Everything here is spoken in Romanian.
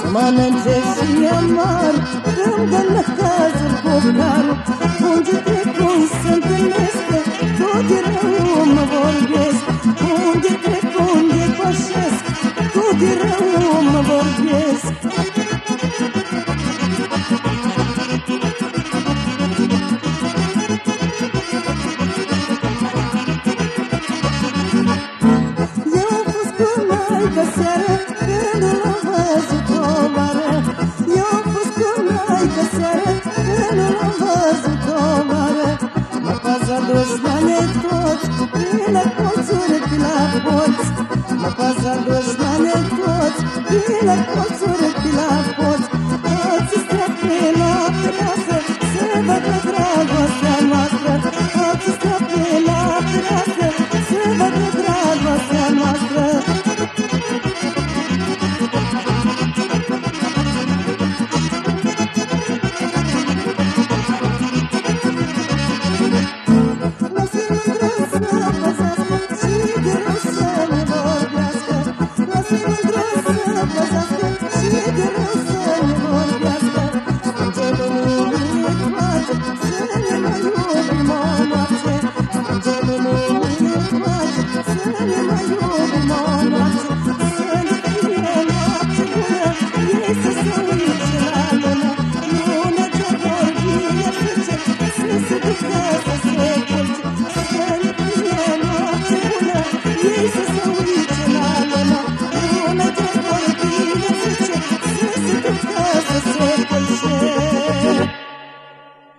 Mănânce și amar când în cazul cu carul. Unde trec se întâlnesc, tot de rău mă vorbesc. Unde trec, unde pășesc, tot de rău mă vorbesc. Seară, când l-am văzut o vară, eu am fost cu maică seară, când l-am văzut o vară. Mă pasa dușmane toți, prin la colțuri, prin la poți. Mă pasa dușmane toți, prin la colțuri, prin la poți. Toți stea pe noapte,